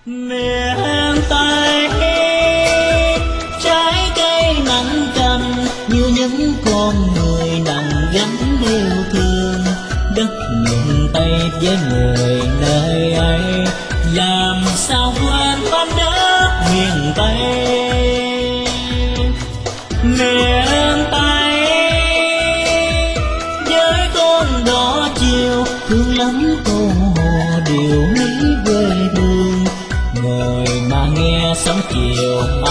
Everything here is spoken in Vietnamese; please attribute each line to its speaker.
Speaker 1: Miền Tây trái cây nặng cành như những con người nặng gánh yêu thương. Đất miền Tây với người nơi ấy, làm sao quên mảnh đất miền Tây. Miền Tây với con đỏ chiều, thương lắm cô hồ điều lý quê hương. Người mà nghe sớm chiều